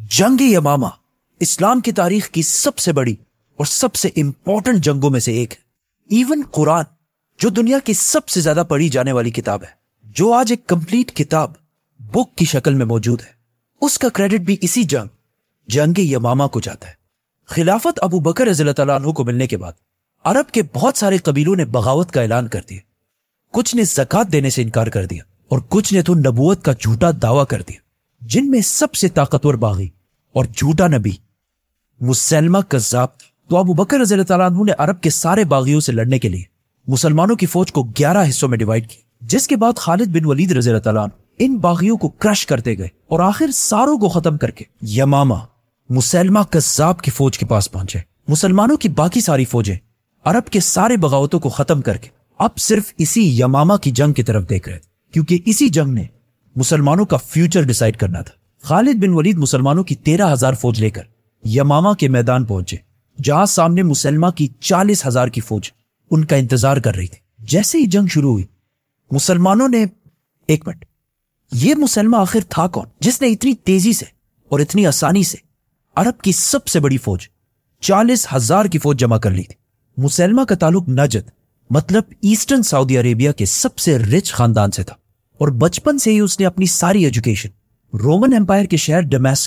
جنگ یمامہ اسلام کی تاریخ کی سب سے بڑی اور سب سے امپورٹنٹ جنگوں میں سے ایک ہے۔ ایون قرآن جو دنیا کی سب سے زیادہ پڑھی جانے والی کتاب ہے، جو آج ایک کمپلیٹ کتاب بک کی شکل میں موجود ہے، اس کا کریڈٹ بھی اسی جنگ یمامہ کو جاتا ہے۔ خلافت ابو بکر رضی اللہ تعالیٰ عنہ کو ملنے کے بعد عرب کے بہت سارے قبیلوں نے بغاوت کا اعلان کر دیا۔ کچھ نے زکوٰۃ دینے سے انکار کر دیا اور کچھ نے تو نبوت کا جھوٹا دعویٰ کر دیا، جن میں سب سے طاقتور باغی اور جھوٹا نبی مسلمہ کذاب۔ تو ابو بکر رضی اللہ تعالیٰ عنہ نے عرب کے سارے باغیوں سے لڑنے کے لیے مسلمانوں کی فوج کو 11 حصوں میں ڈیوائیڈ کی، جس کے بعد خالد بن ولید رضی اللہ تعالیٰ عنہ ان باغیوں کو کرش کرتے گئے اور آخر ساروں کو ختم کر کے یمامہ مسلمہ کذاب کی فوج کے پاس پہنچے۔ مسلمانوں کی باقی ساری فوجیں عرب کے سارے بغاوتوں کو ختم کر کے اب صرف اسی یمامہ کی جنگ کی طرف دیکھ رہے تھے، کیونکہ اسی جنگ نے مسلمانوں کا فیوچر ڈیسائیڈ کرنا تھا۔ خالد بن ولید مسلمانوں کی 13,000 فوج لے کر یمامہ کے میدان پہنچے، جہاں سامنے مسلمہ کی 40,000 کی فوج ان کا انتظار کر رہی تھی۔ جیسے ہی جنگ شروع ہوئی، مسلمانوں نے یہ مسلمہ آخر تھا کون جس نے اتنی تیزی سے اور اتنی آسانی سے عرب کی سب سے بڑی فوج 40,000 کی فوج جمع کر لی تھی؟ مسلمہ کا تعلق نجد مطلب ایسٹرن سعودی عربیہ کے سب سے رچ خاندان سے تھا، اور بچپن سے ہی اس نے اپنی ساری ایجوکیشن رومن امپائر کے شہر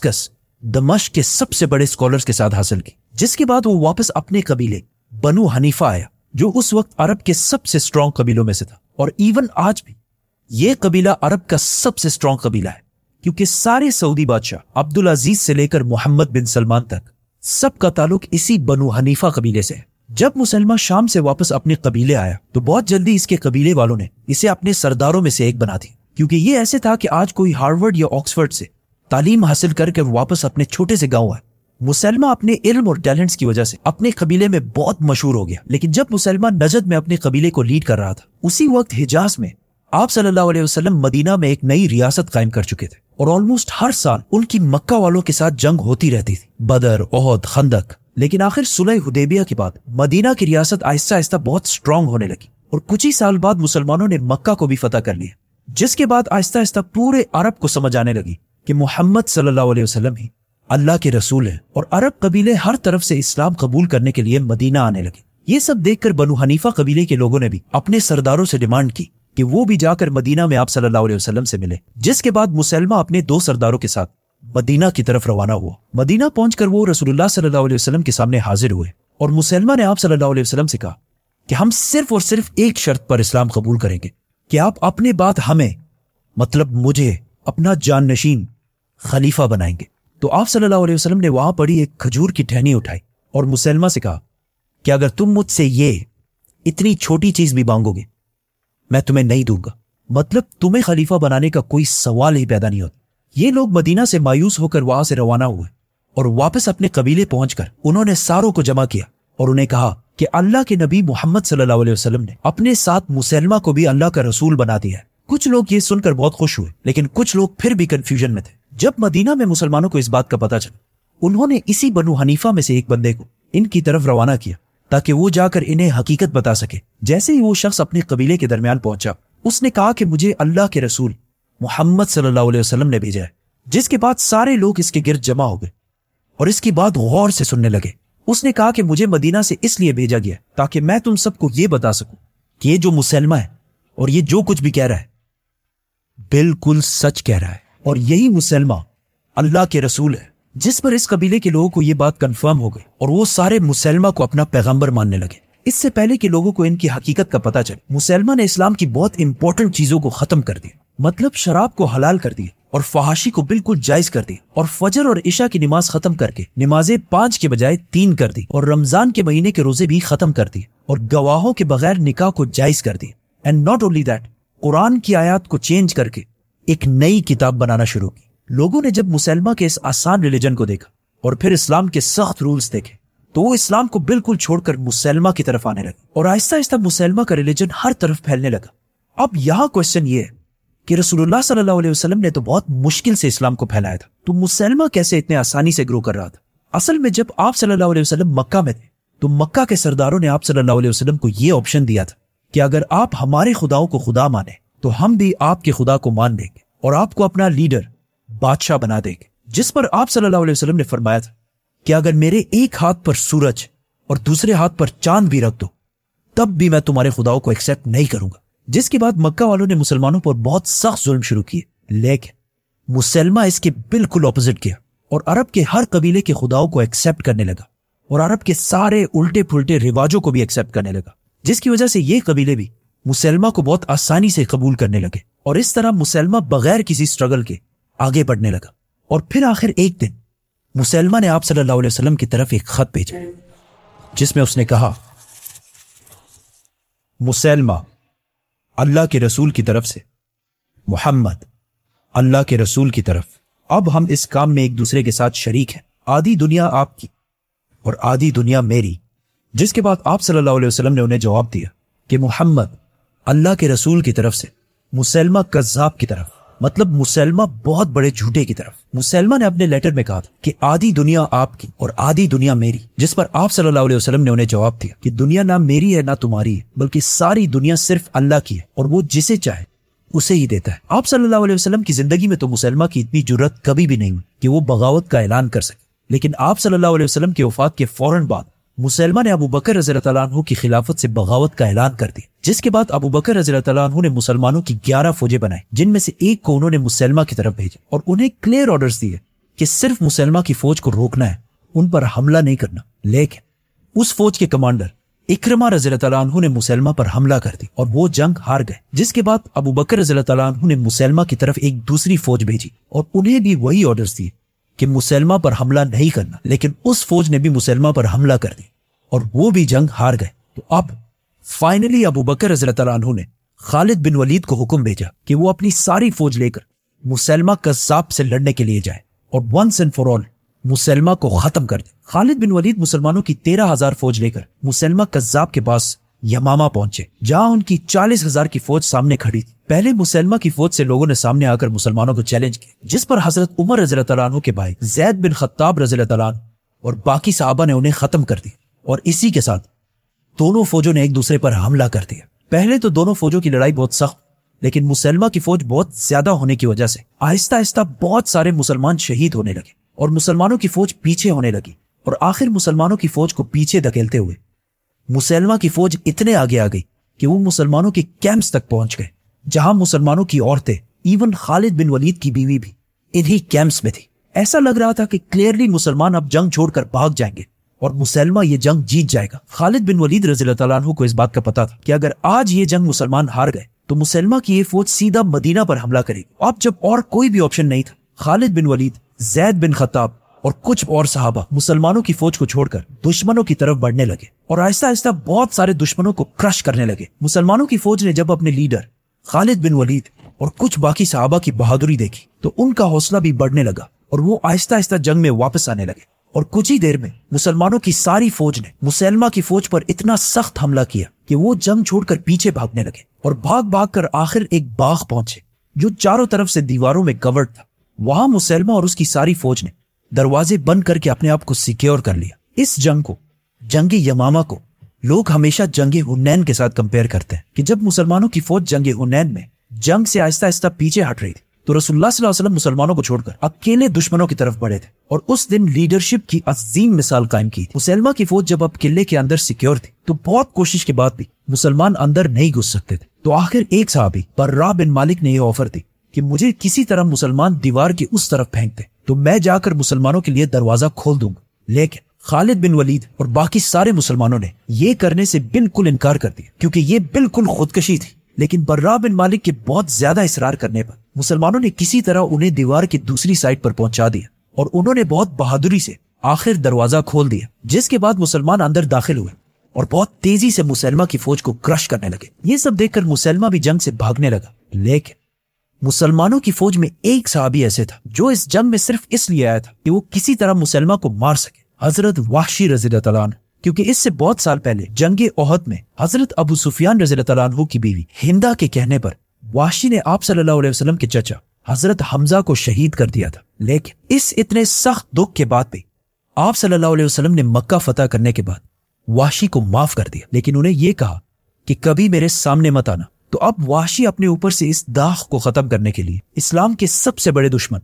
دمشق کے سب سے بڑے اسکالرز کے ساتھ حاصل کی، جس کے بعد وہ واپس اپنے قبیلے بنو حنیفہ آیا، جو اس وقت عرب کے سب سے اسٹرانگ قبیلوں میں سے تھا۔ اور ایون آج بھی یہ قبیلہ عرب کا سب سے اسٹرانگ قبیلہ ہے، کیونکہ سارے سعودی بادشاہ عبدالعزیز سے لے کر محمد بن سلمان تک سب کا تعلق اسی بنو حنیفہ قبیلے سے ہے۔ جب مسلمہ شام سے واپس اپنے قبیلے آیا تو بہت جلدی اس کے قبیلے والوں نے اسے اپنے سرداروں میں سے ایک بنا دیا، کیونکہ یہ ایسے تھا کہ آج کوئی ہارورڈ یا آکسفورڈ سے تعلیم حاصل کر کے واپس اپنے چھوٹے سے گاؤں آئے۔ مسلمہ اپنے علم اور ٹیلنٹس کی وجہ سے اپنے قبیلے میں بہت مشہور ہو گیا، لیکن جب مسلمہ نجد میں اپنے قبیلے کو لیڈ کر رہا تھا، اسی وقت حجاز میں آپ صلی اللہ علیہ وسلم مدینہ میں ایک نئی ریاست قائم کر چکے تھے، اور آلموسٹ ہر سال ان کی مکہ والوں کے ساتھ جنگ ہوتی رہتی تھی، بدر، احد، خندق۔ لیکن آخر صلح حدیبیہ کے بعد مدینہ کی ریاست آہستہ آہستہ بہت سٹرونگ ہونے لگی، اور کچھ ہی سال بعد مسلمانوں نے مکہ کو بھی فتح کر لیا، جس کے بعد آہستہ آہستہ پورے عرب کو سمجھ آنے لگی کہ محمد صلی اللہ علیہ وسلم ہی اللہ کے رسول ہیں، اور عرب قبیلے ہر طرف سے اسلام قبول کرنے کے لیے مدینہ آنے لگے۔ یہ سب دیکھ کر بنو حنیفہ قبیلے کے لوگوں نے بھی اپنے سرداروں سے ڈیمانڈ کی کہ وہ بھی جا کر مدینہ میں آپ صلی اللہ علیہ وسلم سے ملے، جس کے بعد مسلمہ اپنے 2 سرداروں کے ساتھ مدینہ کی طرف روانہ ہوا۔ مدینہ پہنچ کر وہ رسول اللہ صلی اللہ علیہ وسلم کے سامنے حاضر ہوئے، اور مسلمہ نے آپ صلی اللہ علیہ وسلم سے کہا کہ ہم صرف اور صرف ایک شرط پر اسلام قبول کریں گے کہ آپ اپنے بعد ہمیں مطلب مجھے اپنا جانشین خلیفہ بنائیں گے۔ تو آپ صلی اللہ علیہ وسلم نے وہاں پڑی ایک کھجور کی ٹہنی اٹھائی اور مسلمہ سے کہا کہ اگر تم مجھ سے یہ اتنی چھوٹی چیز بھی مانگو گے میں تمہیں نہیں دوں گا، مطلب تمہیں خلیفہ بنانے کا کوئی سوال ہی پیدا نہیں ہوتا۔ یہ لوگ مدینہ سے مایوس ہو کر وہاں سے روانہ ہوئے، اور واپس اپنے قبیلے پہنچ کر انہوں نے ساروں کو جمع کیا اور انہیں کہا کہ اللہ کے نبی محمد صلی اللہ علیہ وسلم نے اپنے ساتھ مسلمہ کو بھی اللہ کا رسول بنا دیا ہے۔ کچھ لوگ یہ سن کر بہت خوش ہوئے، لیکن کچھ لوگ پھر بھی کنفیوژن میں تھے۔ جب مدینہ میں مسلمانوں کو اس بات کا پتہ چلا، انہوں نے اسی بنو حنیفہ میں سے ایک بندے کو ان کی طرف روانہ کیا تاکہ وہ جا کر انہیں حقیقت بتا سکے۔ جیسے ہی وہ شخص اپنے قبیلے کے درمیان پہنچا، اس نے کہا کہ مجھے اللہ کے رسول محمد صلی اللہ علیہ وسلم نے بھیجا ہے، جس کے بعد سارے لوگ اس کے گرد جمع ہو گئے اور اس کی بات غور سے سننے لگے۔ اس نے کہا کہ مجھے مدینہ سے اس لیے بھیجا گیا تاکہ میں تم سب کو یہ بتا سکوں کہ یہ جو مسلمہ ہے اور یہ جو کچھ بھی کہہ رہا ہے بالکل سچ کہہ رہا ہے، اور یہی مسلمہ اللہ کے رسول ہے۔ جس پر اس قبیلے کے لوگوں کو یہ بات کنفرم ہو گئی، اور وہ سارے مسلمہ کو اپنا پیغمبر ماننے لگے۔ اس سے پہلے کہ لوگوں کو ان کی حقیقت کا پتہ چلے، مسلمہ نے اسلام کی بہت امپورٹنٹ چیزوں کو ختم کر دیا، مطلب شراب کو حلال کر دیا، اور فحاشی کو بالکل جائز کر دی، اور فجر اور عشاء کی نماز ختم کر کے نمازیں 5 کے بجائے 3 کر دی، اور رمضان کے مہینے کے روزے بھی ختم کر دیے، اور گواہوں کے بغیر نکاح کو جائز کر دیا۔ And not only that, Quran کی آیات کو چینج کر کے ایک نئی کتاب بنانا شروع کی۔ لوگوں نے جب مسلمہ کے اس آسان ریلیجن کو دیکھا اور پھر اسلام کے سخت رولز دیکھے، تو وہ اسلام کو بالکل چھوڑ کر مسلمہ کی طرف آنے لگے، اور آہستہ آہستہ مسلمہ کا ریلیجن ہر طرف پھیلنے لگا۔ اب یہاں کوشچن یہ ہے کہ رسول اللہ صلی اللہ علیہ وسلم نے تو بہت مشکل سے اسلام کو پھیلایا تھا، تو مسلمہ کیسے اتنے آسانی سے گرو کر رہا تھا؟ اصل میں جب آپ صلی اللہ علیہ وسلم مکہ میں تھے تو مکہ کے سرداروں نے آپ صلی اللہ علیہ وسلم کو یہ آپشن دیا تھا کہ اگر آپ ہمارے خداؤں کو خدا مانیں تو ہم بھی آپ کے خدا کو مان لیں گے اور آپ کو اپنا لیڈر بادشاہ بنا دیں گے، جس پر آپ صلی اللہ علیہ وسلم نے فرمایا تھا کہ اگر میرے ایک ہاتھ پر سورج اور دوسرے ہاتھ پر چاند بھی رکھ دو تب بھی میں تمہارے خداؤں کو ایکسیپٹ نہیں کروں گا. جس کے بعد مکہ والوں نے مسلمانوں پر بہت سخت ظلم شروع کیے، لیکن مسلمہ اس کے بالکل اپوزٹ کیا اور عرب کے ہر قبیلے کے خداؤں کو ایکسیپٹ کرنے لگا اور عرب کے سارے الٹے پھلٹے رواجوں کو بھی ایکسیپٹ کرنے لگا، جس کی وجہ سے یہ قبیلے بھی مسلمہ کو بہت آسانی سے قبول کرنے لگے اور اس طرح مسلمہ بغیر کسی سٹرگل کے آگے بڑھنے لگا. اور پھر آخر ایک دن مسلمہ نے آپ صلی اللہ علیہ وسلم کی طرف ایک خط بھیجا جس میں اس نے کہا، مسلمہ اللہ کے رسول کی طرف سے، محمد اللہ کے رسول کی طرف، اب ہم اس کام میں ایک دوسرے کے ساتھ شریک ہیں، آدھی دنیا آپ کی اور آدھی دنیا میری. جس کے بعد آپ صلی اللہ علیہ وسلم نے انہیں جواب دیا کہ محمد اللہ کے رسول کی طرف سے، مسلمہ کذاب کی طرف، مطلب مسلمہ بہت بڑے جھوٹے کی طرف. مسلمہ نے اپنے لیٹر میں کہا کہ آدھی دنیا آپ کی اور آدھی دنیا میری، جس پر آپ صلی اللہ علیہ وسلم نے انہیں جواب دیا کہ دنیا نہ میری ہے نہ تمہاری ہے، بلکہ ساری دنیا صرف اللہ کی ہے اور وہ جسے چاہے اسے ہی دیتا ہے. آپ صلی اللہ علیہ وسلم کی زندگی میں تو مسلمہ کی اتنی جرت کبھی بھی نہیں ہوئی کہ وہ بغاوت کا اعلان کر سکے، لیکن آپ صلی اللہ علیہ وسلم کی وفات کے فوراً بعد مسلمہ نے ابو بکر رضی اللہ تعالیٰ عنہ کی خلافت سے بغاوت کا اعلان کر دیا. جس کے بعد ابو بکر رضی اللہ تعالیٰ عنہ نے مسلمانوں کی 11 فوجیں بنائی، جن میں سے ایک کو انہوں نے مسلمہ کی طرف بھیجا اور انہیں کلیئر آرڈرز دیے کہ صرف مسلمہ کی فوج کو روکنا ہے، ان پر حملہ نہیں کرنا. لیکن اس فوج کے کمانڈر اکرمہ رضی اللہ تعالیٰ عنہ نے مسلمہ پر حملہ کر دی اور وہ جنگ ہار گئے. جس کے بعد ابو بکر رضی اللہ تعالیٰ عنہ نے مسلمہ کی طرف ایک دوسری فوج بھیجی اور انہیں بھی وہی آرڈرز دیے کہ مسلمہ پر حملہ نہیں کرنا، لیکن اس فوج نے بھی مسلمہ پر حملہ کر دی اور وہ بھی جنگ ہار گئے. تو اب فائنلی ابو بکر رضی اللہ تعالیٰ عنہ نے خالد بن ولید کو حکم بھیجا کہ وہ اپنی ساری فوج لے کر مسلمہ کذاب سے لڑنے کے لیے جائے اور ونس اینڈ فار آل مسلمہ کو ختم کر دے. خالد بن ولید مسلمانوں کی 13,000 فوج لے کر مسلمہ کذاب کے پاس یمامہ پہنچے، جہاں ان کی 40,000 کی فوج سامنے کھڑی تھی. پہلے مسلمہ کی فوج سے لوگوں نے سامنے آ کر مسلمانوں کو چیلنج کیا، جس پر حضرت عمر رضی اللہ تعالیٰ عنہ کے بھائی زید بن خطاب رضی اللہ تعالیٰ عنہ اور باقی صحابہ نے انہیں ختم کر دیا اور اسی کے ساتھ دونوں فوجوں نے ایک دوسرے پر حملہ کر دیا. پہلے تو دونوں فوجوں کی لڑائی بہت سخت، لیکن مسلمہ کی فوج بہت زیادہ ہونے کی وجہ سے آہستہ آہستہ بہت سارے مسلمان شہید ہونے لگے اور مسلمانوں کی فوج پیچھے ہونے لگی اور آخر مسلمانوں کی فوج کو پیچھے دھکیلتے ہوئے مسلمہ کی فوج اتنے آگے آ گئی کہ وہ مسلمانوں کے کیمپس تک پہنچ گئے، جہاں مسلمانوں کی عورتیں، ایون خالد بن ولید کی بیوی بھی انہی کیمپس میں تھی. ایسا لگ رہا تھا کہ کلیئرلی مسلمان اب جنگ چھوڑ کر بھاگ جائیں گے اور مسلمہ یہ جنگ جیت جائے گا. خالد بن ولید رضی اللہ تعالیٰ عنہ کو اس بات کا پتا تھا کہ اگر آج یہ جنگ مسلمان ہار گئے تو مسلمہ کی یہ فوج سیدھا مدینہ پر حملہ کرے گی. اب جب اور کوئی بھی آپشن نہیں تھا، خالد بن ولید، زید بن خطاب اور کچھ اور صحابہ مسلمانوں کی فوج کو چھوڑ کر دشمنوں کی طرف بڑھنے لگے اور آہستہ آہستہ بہت سارے دشمنوں کو کرش کرنے لگے. مسلمانوں کی فوج نے جب اپنے لیڈر خالد بن ولید اور کچھ باقی صحابہ کی بہادری دیکھی تو ان کا حوصلہ بھی بڑھنے لگا اور وہ آہستہ آہستہ جنگ میں واپس آنے لگے. اور کچھ ہی دیر میں مسلمانوں کی ساری فوج نے مسلمہ کی فوج پر اتنا سخت حملہ کیا کہ وہ جنگ چھوڑ کر پیچھے بھاگنے لگے اور بھاگ بھاگ کر آخر ایک باغ پہنچے جو چاروں طرف سے دیواروں میں کورڈ تھا. وہاں مسلمہ اور اس کی ساری فوج نے دروازے بند کر کے اپنے آپ کو سیکیور کر لیا. اس جنگ کو، جنگ یمامہ کو، لوگ ہمیشہ جنگ حنین کے ساتھ کمپیئر کرتے ہیں کہ جب مسلمانوں کی فوج جنگ حنین میں جنگ سے آہستہ آہستہ پیچھے ہٹ رہی تھی تو رسول اللہ صلی اللہ علیہ وسلم مسلمانوں کو چھوڑ کر اکیلے دشمنوں کی طرف بڑھے تھے اور اس دن لیڈرشپ کی عظیم مثال قائم کی تھی. مسلمہ کی فوج جب اب قلعے کے اندر سیکیور تھی تو بہت کوشش کے بعد بھی مسلمان اندر نہیں گھس سکتے تھے. تو آخر ایک صحابی برا بن مالک نے یہ آفر دی کہ مجھے کسی طرح مسلمان دیوار کی اس طرف پھینکتے تو میں جا کر مسلمانوں کے لیے دروازہ کھول دوں گا. لیکن خالد بن ولید اور باقی سارے مسلمانوں نے یہ کرنے سے بالکل انکار کر دیا کیونکہ یہ بالکل خودکشی تھی. لیکن برا بن مالک کے بہت زیادہ اصرار کرنے پر مسلمانوں نے کسی طرح انہیں دیوار کی دوسری سائڈ پر پہنچا دیا اور انہوں نے بہت بہادری سے آخر دروازہ کھول دیا. جس کے بعد مسلمان اندر داخل ہوئے اور بہت تیزی سے مسلمہ کی فوج کو کرش کرنے لگے. یہ سب دیکھ کر مسلمہ بھی جنگ سے بھاگنے لگا. لیکن مسلمانوں کی فوج میں ایک صحابی ایسے تھا جو اس جنگ میں صرف اس لیے آیا تھا کہ وہ کسی طرح مسلمہ کو مار سکے، حضرت وحشی رضی اللہ تعالیٰ عنہ. کیونکہ اس سے بہت سال پہلے جنگ احد میں حضرت ابو سفیان رضی اللہ تعالیٰ عنہ کی بیوی ہندا کے کہنے پر وحشی نے آپ صلی اللہ علیہ وسلم کے چچا حضرت حمزہ کو شہید کر دیا تھا. لیکن اس اتنے سخت دکھ کے بعد بھی آپ صلی اللہ علیہ وسلم نے مکہ فتح کرنے کے بعد وحشی کو معاف کر دیا، لیکن انہیں یہ کہا کہ کبھی میرے سامنے مت آنا. تو اب وحشی اپنے اوپر سے اس داغ کو ختم کرنے کے لیے اسلام کے سب سے بڑے دشمن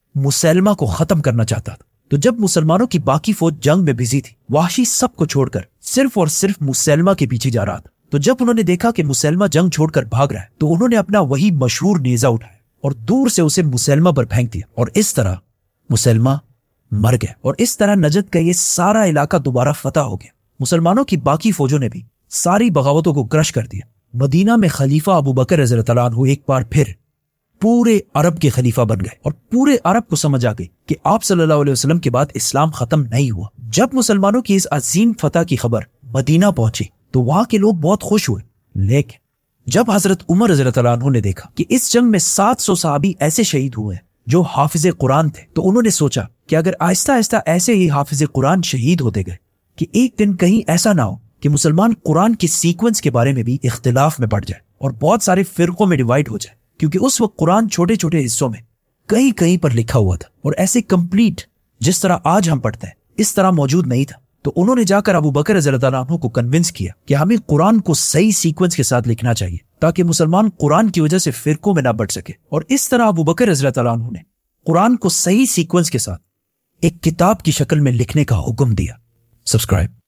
مسلمہ کو ختم کرنا چاہتا تھا۔ تو جب مسلمانوں کی باقی فوج جنگ میں بزی تھی، وحشی سب کو چھوڑ کر صرف اور صرف مسلمہ کے پیچھے جا رہا تھا۔ تو جب انہوں نے دیکھا کہ مسلمہ جنگ چھوڑ کر بھاگ رہا ہے تو انہوں نے اپنا وہی مشہور نیزہ اٹھایا اور دور سے اسے مسلمہ پر پھینک دیا، اور اس طرح مسلمہ مر گیا، اور اس طرح نجد کا یہ سارا علاقہ دوبارہ فتح ہو گیا۔ مسلمانوں کی باقی فوجوں نے بھی ساری بغاوتوں کو کرش کر دیا۔ مدینہ میں خلیفہ ابو بکر رضی اللہ عنہ ایک بار پھر پورے عرب کے خلیفہ بن گئے، اور پورے عرب کو سمجھ آ گئی کہ آپ صلی اللہ علیہ وسلم کے بعد اسلام ختم نہیں ہوا۔ جب مسلمانوں کی اس عظیم فتح کی خبر مدینہ پہنچی تو وہاں کے لوگ بہت خوش ہوئے، لیکن جب حضرت عمر رضی اللہ عنہ نے دیکھا کہ اس جنگ میں 700 صحابی ایسے شہید ہوئے ہیں جو حافظ قرآن تھے، تو انہوں نے سوچا کہ اگر آہستہ آہستہ ایسے ہی حافظ قرآن شہید ہوتے گئے کہ ایک دن کہیں ایسا نہ ہو کہ مسلمان قرآن کے سیکوینس کے بارے میں بھی اختلاف میں پڑ جائے اور بہت سارے فرقوں میں ڈیوائیڈ ہو جائے، کیونکہ اس وقت قرآن چھوٹے چھوٹے حصوں میں کہیں کہیں پر لکھا ہوا تھا اور ایسے کمپلیٹ جس طرح آج ہم پڑھتے ہیں اس طرح موجود نہیں تھا۔ تو انہوں نے جا کر ابو بکر رضی اللہ عنہ کو کنونس کیا کہ ہمیں قرآن کو صحیح سیکوینس کے ساتھ لکھنا چاہیے تاکہ مسلمان قرآن کی وجہ سے فرقوں میں نہ بٹ سکے، اور اس طرح ابو بکر رضی اللہ عنہ نے قرآن کو صحیح سیکوینس کے ساتھ ایک کتاب کی شکل میں لکھنے کا حکم دیا۔ سبسکرائب